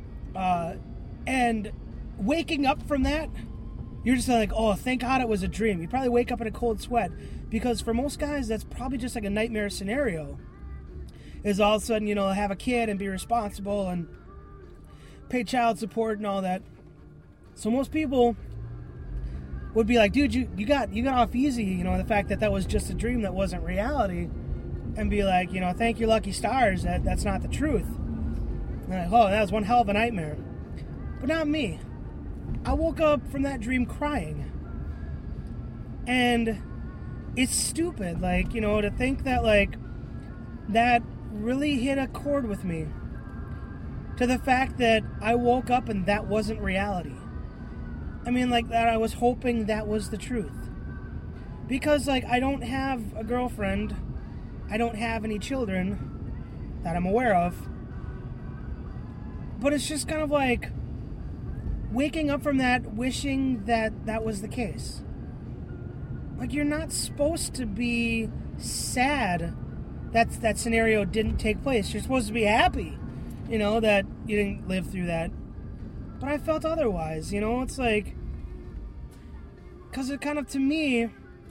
and waking up from that, you're just like, oh, thank God it was a dream. You probably wake up in a cold sweat, because for most guys, that's probably just like a nightmare scenario. Is all of a sudden, you know, have a kid and be responsible and pay child support and all that. So most people would be like, dude, you got off easy, you know, the fact that was just a dream that wasn't reality, and be like, you know, thank your lucky stars that that's not the truth. And like, oh, that was one hell of a nightmare. But not me. I woke up from that dream crying. And it's stupid, like, you know, to think that, like, that really hit a chord with me, to the fact that I woke up and that wasn't reality. I mean, like, that I was hoping that was the truth. Because, like, I don't have a girlfriend, I don't have any children that I'm aware of, but it's just kind of like waking up from that wishing that that was the case. Like, you're not supposed to be sad that scenario didn't take place. You're supposed to be happy, you know, that you didn't live through that. But I felt otherwise, you know. It's like, because it kind of, to me,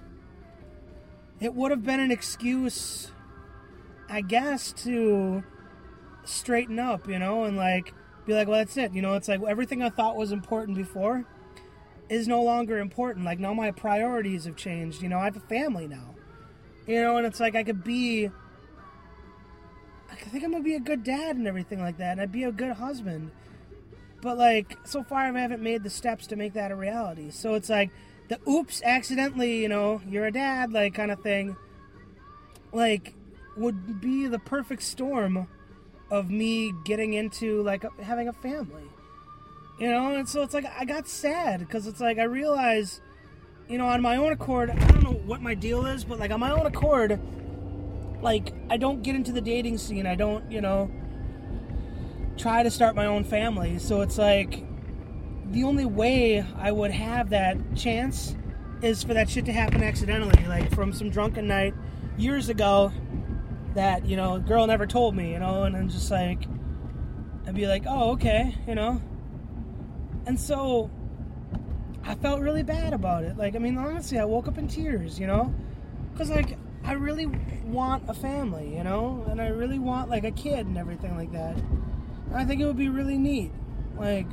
it would have been an excuse, I guess, to straighten up, you know, and, like, be like, well, that's it, you know. It's like everything I thought was important before is no longer important. Like, now my priorities have changed, you know. I have a family now, you know, and it's like I think I'm gonna be a good dad and everything like that, and I'd be a good husband, But, like, so far I haven't made the steps to make that a reality. So it's like, the oops, accidentally, you know, you're a dad, like, kind of thing, like, would be the perfect storm of me getting into, like, having a family. You know, and so it's like, I got sad, because it's like, I realize, you know, on my own accord, I don't know what my deal is, but, like, on my own accord, like, I don't get into the dating scene, I don't, you know, try to start my own family, so it's like, the only way I would have that chance is for that shit to happen accidentally, like, from some drunken night years ago that, you know, a girl never told me, you know, and I'm just like, I'd be like, oh, okay, you know, and so, I felt really bad about it, like, I mean, honestly, I woke up in tears, you know, because, like, I really want a family, you know, and I really want, like, a kid and everything like that. I think it would be really neat. Like,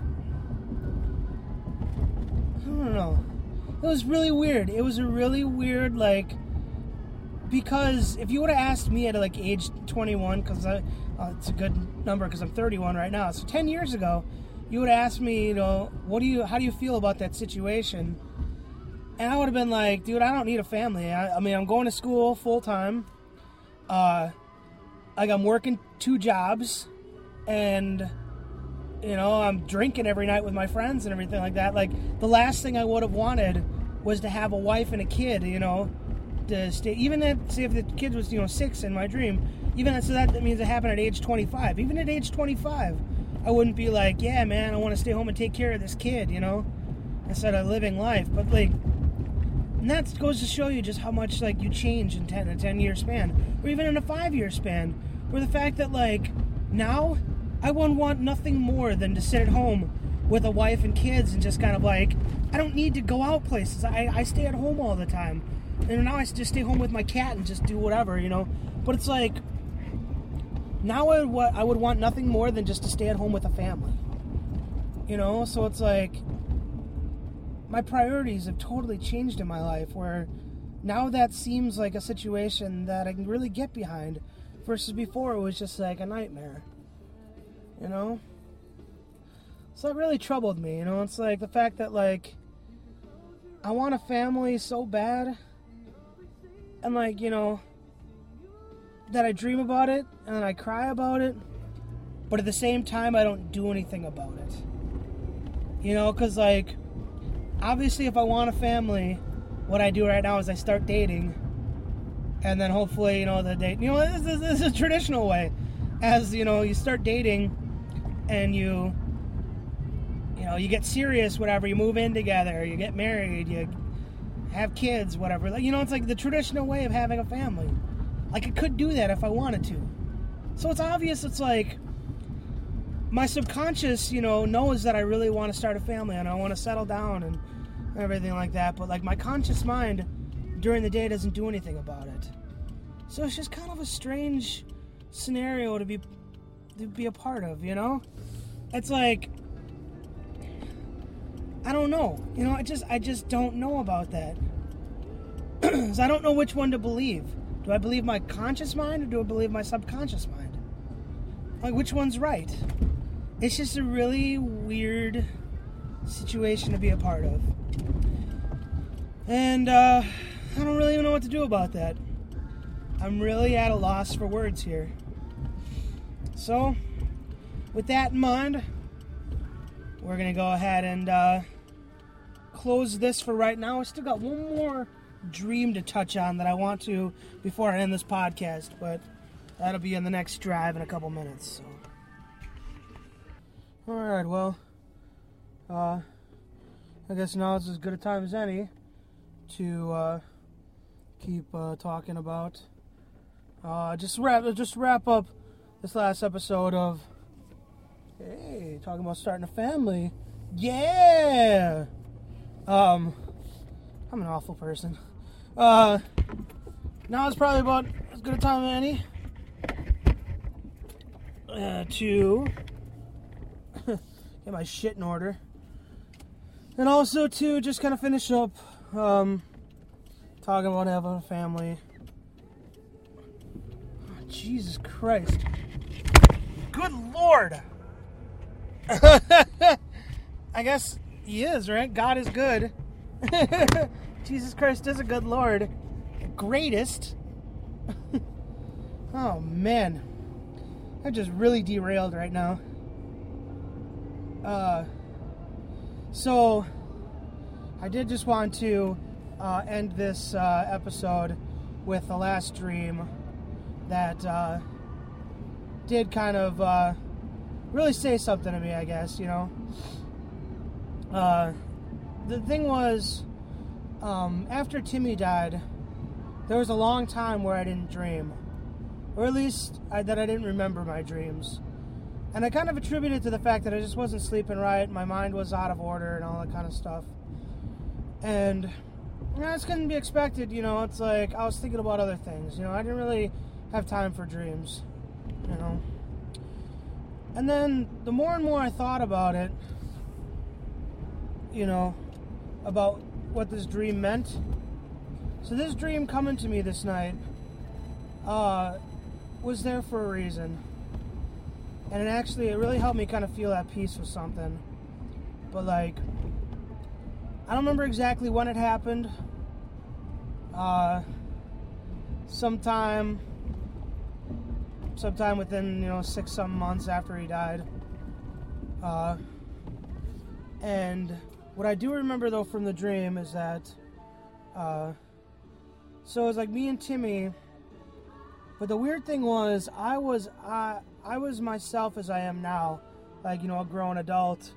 I don't know. It was really weird. It was a really weird, like, because if you would have asked me at, like, age 21, because it's a good number because I'm 31 right now. So 10 years ago, you would have asked me, you know, how do you feel about that situation? And I would have been like, dude, I don't need a family. I mean, I'm going to school full time. Like, I'm working 2 jobs. And, you know, I'm drinking every night with my friends and everything like that. Like, the last thing I would have wanted was to have a wife and a kid, you know, to stay. Even at, say, if the kid was, you know, 6 in my dream, even so that means it happened at age 25. Even at age 25, I wouldn't be like, yeah, man, I want to stay home and take care of this kid, you know, instead of living life. But, like, and that goes to show you just how much, like, you change in a 10-year span, or even in a 5-year span, where the fact that, like, now I wouldn't want nothing more than to sit at home with a wife and kids and just kind of like, I don't need to go out places. I stay at home all the time. And now I just stay home with my cat and just do whatever, you know. But it's like, now I would want nothing more than just to stay at home with a family. You know, so it's like, my priorities have totally changed in my life, where now that seems like a situation that I can really get behind, versus before it was just like a nightmare. You know? So that really troubled me, you know? It's like the fact that, like, I want a family so bad, and, like, you know, that I dream about it, and then I cry about it, but at the same time, I don't do anything about it. You know, because, like, obviously if I want a family, what I do right now is I start dating, and then hopefully, you know, the date, you know, this is a traditional way. As, you know, you start dating, and you know, you get serious, whatever, you move in together, you get married, you have kids, whatever. Like, you know, it's like the traditional way of having a family. Like, I could do that if I wanted to. So it's obvious, it's like, my subconscious, you know, knows that I really want to start a family, and I want to settle down and everything like that, but, like, my conscious mind during the day doesn't do anything about it. So it's just kind of a strange scenario to be a part of, you know? It's like, I don't know, you know, I just don't know about that. So I don't know which one to believe. Do I believe my conscious mind, or do I believe my subconscious mind? Like, which one's right? It's just a really weird situation to be a part of. And, I don't really even know what to do about that. I'm really at a loss for words here. So, with that in mind, we're going to go ahead and close this for right now. I still got one more dream to touch on that I want to before I end this podcast, but that'll be in the next drive in a couple minutes. So. Alright, well, I guess now is as good a time as any to keep talking about. Just wrap up this last episode of, hey, talking about starting a family. Yeah! I'm an awful person. Now it's probably about as good a time as any to get my shit in order. And also to just kind of finish up talking about having a family. Oh, Jesus Christ. Good Lord! I guess he is, right? God is good. Jesus Christ is a good Lord. Greatest. Oh, man. I'm just really derailed right now. So, I did just want to end this episode with the last dream that did kind of really say something to me, I guess, you know. The thing was, after Timmy died, there was a long time where I didn't dream. Or at least that I didn't remember my dreams. And I kind of attribute it to the fact that I just wasn't sleeping right, my mind was out of order and all that kind of stuff. And that's going to be expected, you know. It's like I was thinking about other things, you know. I didn't really have time for dreams, you know. And then the more and more I thought about it, you know, about what this dream meant. So this dream coming to me this night was there for a reason. And it really helped me kind of feel at peace with something. But like, I don't remember exactly when it happened. Sometime within, you know, 6-some months after he died. And what I do remember though from the dream is that so it was like me and Timmy, but the weird thing was I was myself as I am now, like, you know, a grown adult,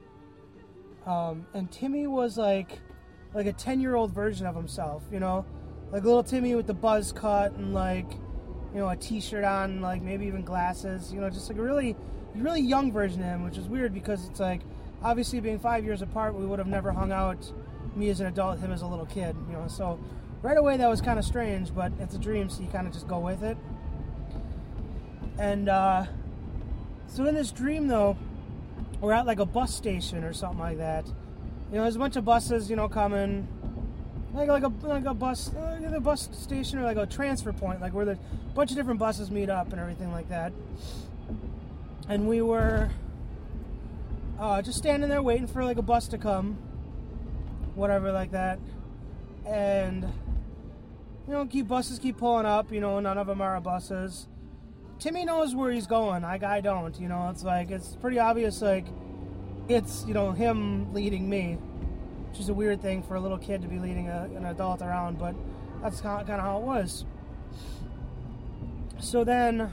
and Timmy was like a 10-year-old version of himself, you know, like little Timmy with the buzz cut and like, you know, a t-shirt on and like maybe even glasses, you know, just like a really young version of him, which is weird because it's like, obviously being 5 years apart, we would have never hung out, me as an adult, him as a little kid, you know, so right away that was kind of strange, but it's a dream, so you kind of just go with it. And so in this dream though, we're at like a bus station or something like that. You know, there's a bunch of buses, you know, coming, like a bus, the bus station or like a transfer point, like where a bunch of different buses meet up and everything like that. And we were just standing there waiting for like a bus to come, whatever like that. And, you know, buses keep pulling up, you know, none of them are buses. Timmy knows where he's going, I don't, you know, it's like, it's pretty obvious, like, it's, you know, him leading me, which is a weird thing for a little kid to be leading an adult around, but that's kind of how it was. So then,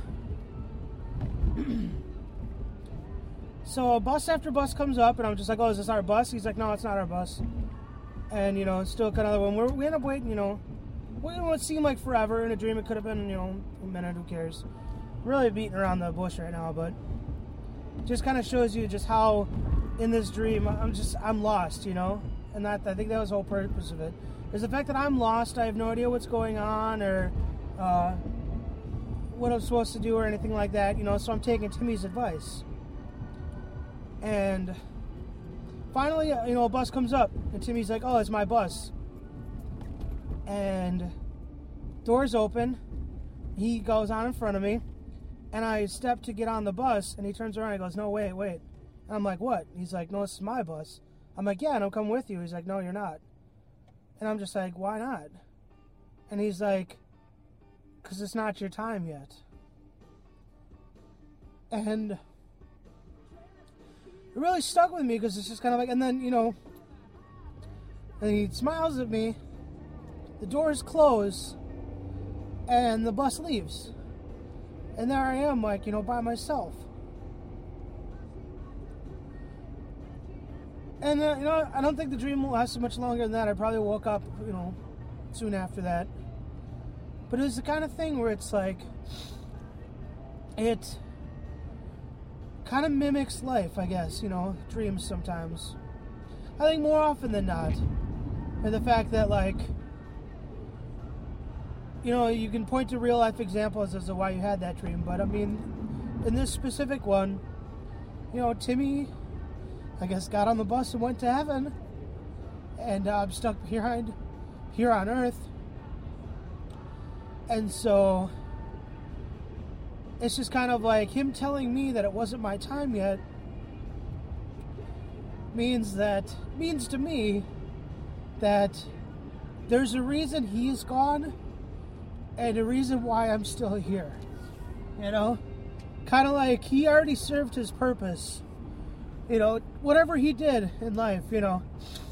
so bus after bus comes up, and I'm just like, oh, is this our bus? He's like, no, it's not our bus. And, you know, it's still kind of, when we end up waiting, you know, it seemed like forever. In a dream, it could have been, you know, a minute, who cares? I'm really beating around the bush right now, but it just kind of shows you just how, in this dream, I'm lost, you know? And I think that was the whole purpose of it. Is the fact that I'm lost, I have no idea what's going on, or what I'm supposed to do, or anything like that, you know, so I'm taking Timmy's advice. And finally, you know, a bus comes up, and Timmy's like, oh, it's my bus. And doors open, he goes on in front of me, and I step to get on the bus, and he turns around and he goes, no, wait. And I'm like, what? He's like, no, this is my bus. I'm like, yeah, and I'm coming with you. He's like, no, you're not. And I'm just like, why not? And he's like, because it's not your time yet. And it really stuck with me, because it's just kind of like, and then, you know, and he smiles at me, the doors close, and the bus leaves. And there I am, like, you know, by myself. And, you know, I don't think the dream lasted much longer than that. I probably woke up, you know, soon after that. But it was the kind of thing where it's like, it kind of mimics life, I guess, you know, dreams sometimes. I think more often than not. And the fact that, like, you know, you can point to real life examples as to why you had that dream. But, I mean, in this specific one, you know, Timmy, I guess, got on the bus and went to heaven. And I'm stuck here on Earth. And so it's just kind of like him telling me that it wasn't my time yet means to me that there's a reason he's gone and a reason why I'm still here. You know? Kind of like he already served his purpose. You know, whatever he did in life, you know,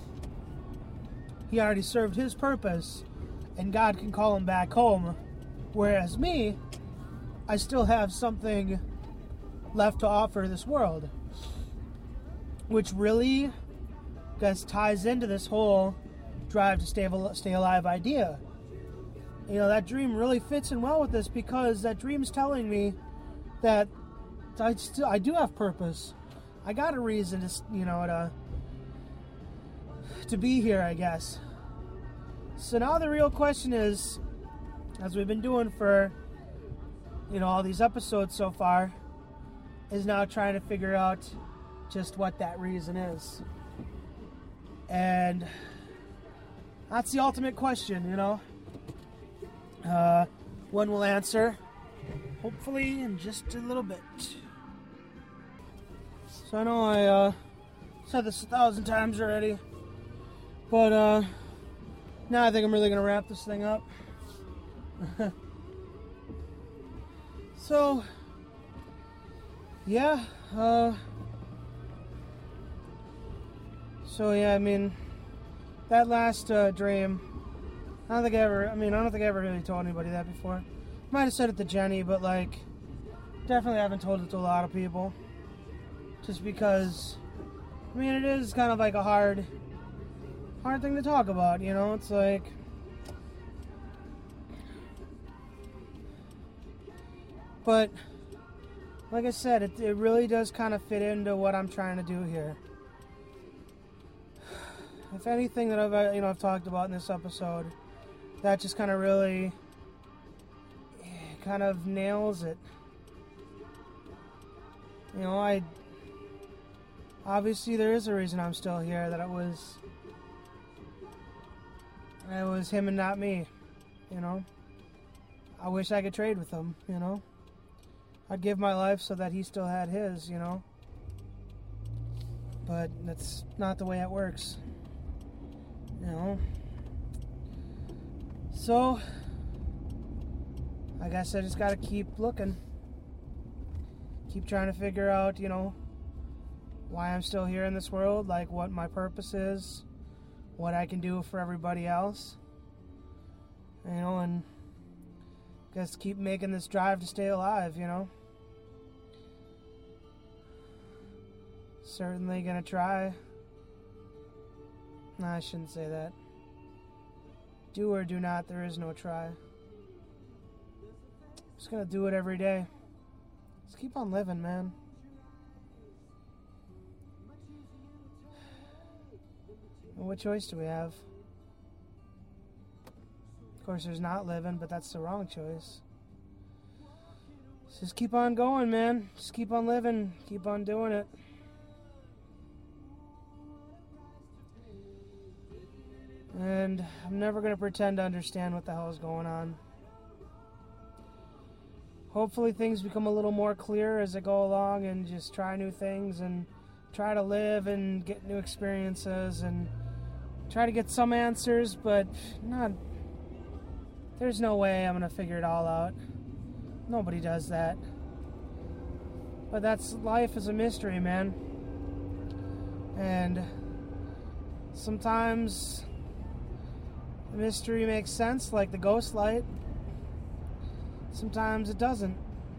he already served his purpose and God can call him back home. Whereas me, I still have something left to offer this world. Which really, I guess, ties into this whole drive to stay alive idea. You know, that dream really fits in well with this because that dream's telling me that I do have purpose. I got a reason to be here, I guess. So now the real question is, as we've been doing for, all these episodes so far, is now trying to figure out just what that reason is. And that's the ultimate question, One will answer, hopefully, in just a little bit. So I know I said this 1,000 times already, but now I think I'm really going to wrap this thing up. So, yeah, I mean, that last dream, I don't think I ever really told anybody that before. Might have said it to Jenny, but definitely haven't told it to a lot of people. Just because, it is kind of like a hard thing to talk about, it's like, but, like I said, it really does kind of fit into what I'm trying to do here. If anything that I've talked about in this episode, that just kind of really kind of nails it. Obviously there is a reason I'm still here, that it was him and not me, I wish I could trade with him, I'd give my life so that he still had his, but that's not the way it works, So, I guess I just gotta keep looking. Keep trying to figure out, why I'm still here in this world, what my purpose is, what I can do for everybody else. And just keep making this drive to stay alive, Certainly gonna try. No, I shouldn't say that. Do or do not, there is no try. Just gonna do it every day. Just keep on living, man. And what choice do we have? Of course, there's not living, but that's the wrong choice. Just keep on going, man. Just keep on living. Keep on doing it. And I'm never going to pretend to understand what the hell is going on. Hopefully things become a little more clear as I go along and just try new things and try to live and get new experiences and try to get some answers, but there's no way I'm going to figure it all out. Nobody does that. But that's life is a mystery, man. And sometimes the mystery makes sense, like the ghost light. Sometimes it doesn't.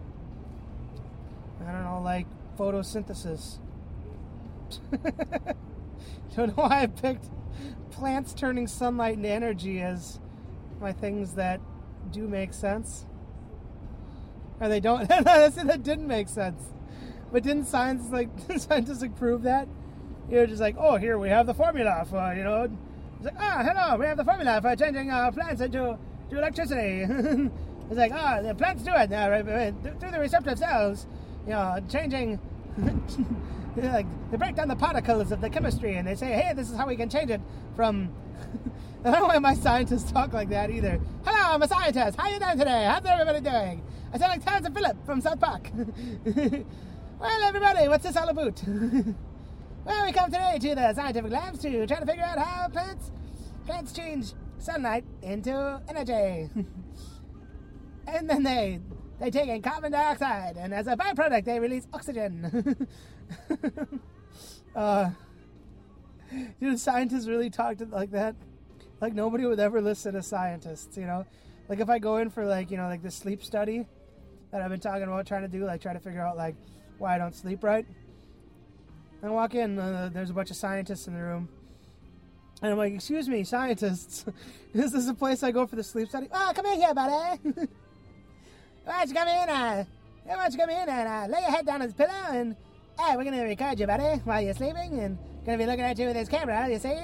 I don't know, like photosynthesis. Don't know why I picked plants turning sunlight into energy as my things that do make sense. Or they don't. That didn't make sense. But didn't scientists prove that? You're just like, oh, here we have the formula for, It's like, hello, we have the formula for changing plants into electricity. It's like, the plants do it now, right? Through the receptive cells, changing, they break down the particles of the chemistry, and they say, hey, this is how we can change it from, I don't know why my scientists talk like that either. Hello, I'm a scientist, how you doing today? How's everybody doing? I sound like Terrence and Phillip from South Park. Well, everybody, what's this all about? Well, we come today to the scientific labs to try to figure out how plants change sunlight into energy. And then they take in carbon dioxide, and as a byproduct, they release oxygen. Dude, scientists really talked like that? Like, nobody would ever listen to scientists, you know? Like, if I go in for, like, you know, like, the sleep study that I've been talking about trying to do, like, try to figure out, like, why I don't sleep right. I walk in, there's a bunch of scientists in the room. And I'm like, excuse me, scientists. Is this a place I go for the sleep study? Oh, come in here, buddy. Why don't you come in? Why don't you come in and lay your head down on this pillow and we're gonna record you, buddy, while you're sleeping, and gonna be looking at you with this camera, you see?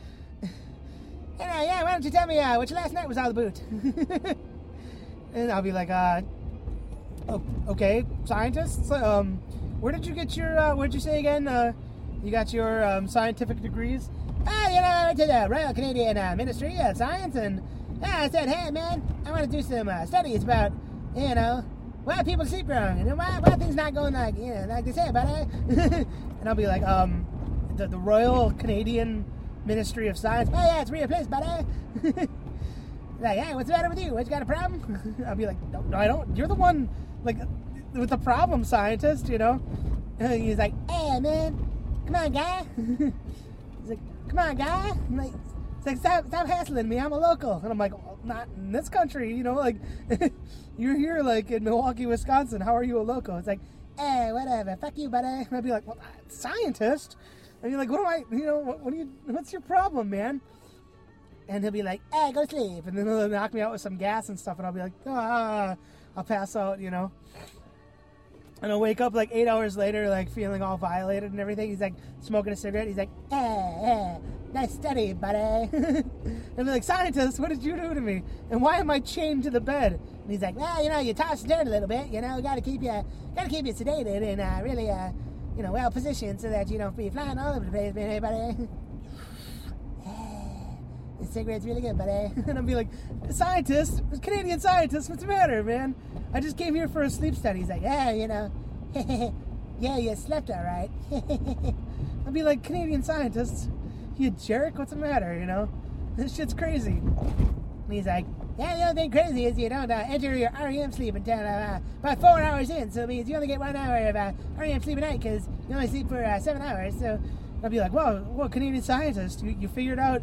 And why don't you tell me what your last night was all about? And I'll be like, okay, scientists. Where did you get your? What did you say again? You got your scientific degrees? You know, I went to the Royal Canadian Ministry of Science, and I said, hey, man, I want to do some studies about, you know, why people sleep wrong, and why things not going like, you know, like they say, buddy. And I'll be like, the Royal Canadian Ministry of Science. Oh, yeah, it's a real place, buddy. Like, hey, what's the matter with you? What, you got a problem? I'll be like, no, I don't. You're the one, like, with the problem, scientist, you know? And he's like, hey, man, come on, guy. He's like, come on, guy. I'm like, it's like, stop hassling me. I'm a local. And I'm like, well, not in this country, you know? Like, you're here, like, in Milwaukee, Wisconsin. How are you a local? It's like, hey, whatever. Fuck you, buddy. And I'd be like, well, scientist? And you're like, what am I, you know, what's your problem, man? And he'll be like, hey, go to sleep. And then he'll knock me out with some gas and stuff. And I'll be like, I'll pass out, you know? And I'll wake up like 8 hours later, like feeling all violated and everything. He's like smoking a cigarette. He's like, hey, nice study, buddy. And I'll be like, scientist, what did you do to me? And why am I chained to the bed? And he's like, well, you know, you toss and turn a little bit, you know, gotta keep you sedated and really, you know, well positioned so that you don't be flying all over the place, man, hey, buddy. This cigarette's really good, buddy. And I'll be like, scientist, Canadian scientist, what's the matter, man? I just came here for a sleep study. He's like, yeah, you know, yeah, you slept all right. I'll be like, Canadian scientist, you jerk, what's the matter, you know? This shit's crazy. And he's like, yeah, the only thing crazy is you don't enter your REM sleep until about 4 hours in, so it means you only get 1 hour of REM sleep a night because you only sleep for 7 hours. So I'll be like, whoa, Canadian scientist, you figured out,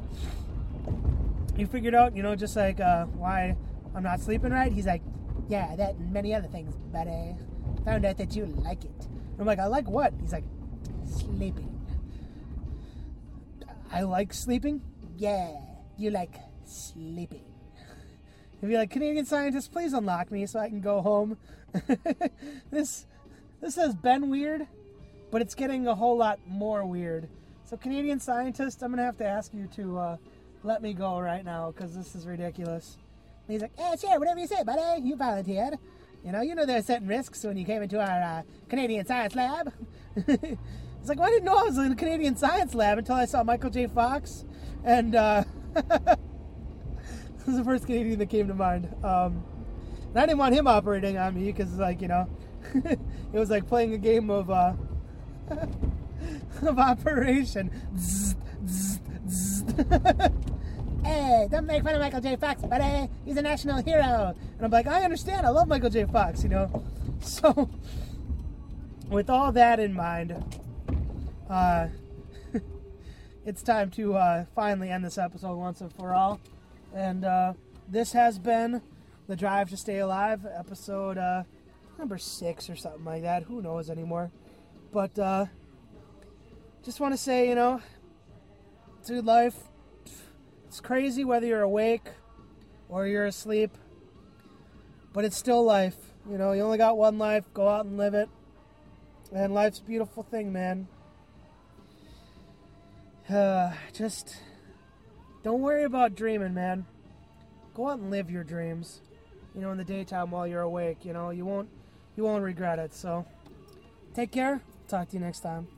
you know, just like why I'm not sleeping right? He's like, yeah, that and many other things, buddy. Found out that you like it. And I'm like, I like what? He's like, sleeping. I like sleeping? Yeah, you like sleeping. He'd be like, Canadian scientist, please unlock me so I can go home. This has been weird, but it's getting a whole lot more weird. So Canadian scientist, I'm going to have to ask you to let me go right now because this is ridiculous. And he's like, hey, sure, whatever you say, buddy. You volunteered. You know there are certain risks when you came into our Canadian science lab. It's like, well, I didn't know I was in a Canadian science lab until I saw Michael J. Fox. And this is the first Canadian that came to mind. And I didn't want him operating on me because, like, you know, it was like playing a game of Operation. Hey, don't make fun of Michael J. Fox, buddy. He's a national hero. And I'm like, I understand. I love Michael J. Fox, you know. So, with all that in mind, it's time to finally end this episode once and for all. And this has been The Drive to Stay Alive, episode number 6 or something like that. Who knows anymore? But just want to say, you know, dude, life, it's crazy whether you're awake or you're asleep, but it's still life. You know, you only got one life. Go out and live it. And life's a beautiful thing, man. Just don't worry about dreaming, man. Go out and live your dreams. You know, in the daytime while you're awake. You know, you won't regret it. So, take care. Talk to you next time.